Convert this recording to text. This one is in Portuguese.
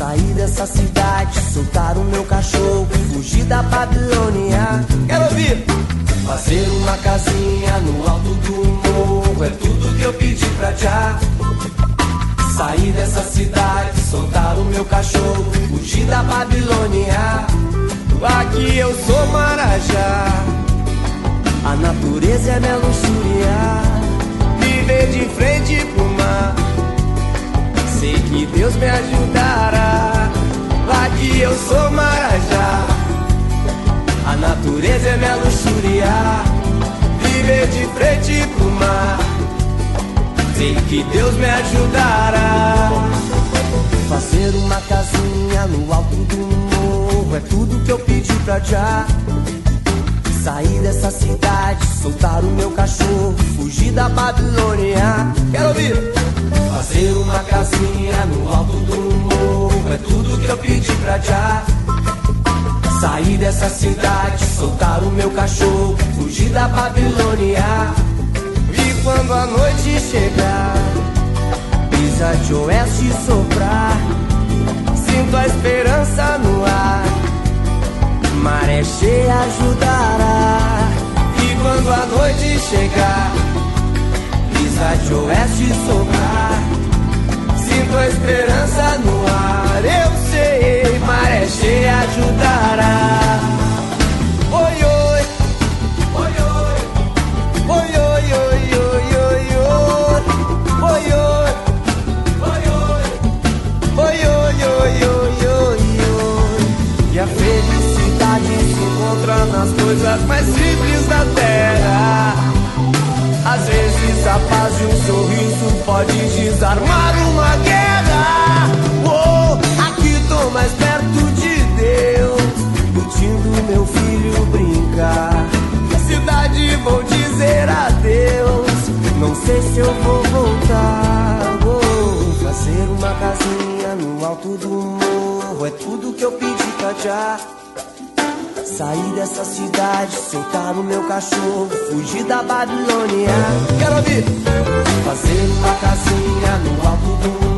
Sair dessa cidade, soltar o meu cachorro, fugir da Babilônia. Quero ouvir! Fazer uma casinha no alto do morro, é tudo que eu pedi pra já. Sair dessa cidade, soltar o meu cachorro, fugir da Babilônia. Aqui eu sou Marajá, a natureza é minha luxúria. Viver de frente pro mar, sei que Deus me ajudará. Aqui eu sou Marajá, a natureza é minha luxúria. Viver de frente pro mar, sei que Deus me ajudará. Fazer uma casinha no alto do morro, é tudo que eu pedi pra já. Sair dessa cidade, soltar o meu cachorro, fugir da Babilônia. Quero ouvir! Fazer uma casinha no alto do morro, é tudo que eu pedi pra já. Sair dessa cidade, soltar o meu cachorro, fugir da Babilônia. E quando a noite chegar, brisa de oeste soprar, sinto a esperança no ar, maré cheia ajudará. E quando a noite chegar, brisa de oeste soprar, sinto a esperança no ar. Eu sei, maré cheia ajudará. Oi, oi, oi, oi, oi, oi, oi, oi, oi, oi, oi, oi, oi. E a felicidade se encontra nas coisas mais simples da terra. Às vezes a paz de um sorriso pode desarmar uma guerra. Aqui tô mais perto de Deus, curtindo meu filho brincar. Cidade, vou dizer adeus, não sei se eu vou voltar. Vou fazer uma casinha no alto do morro, é tudo que eu pedi pra já. Sair dessa cidade, soltar o meu cachorro, fugir da Babilônia. Quero ouvir! Fazer uma casinha no alto do morro,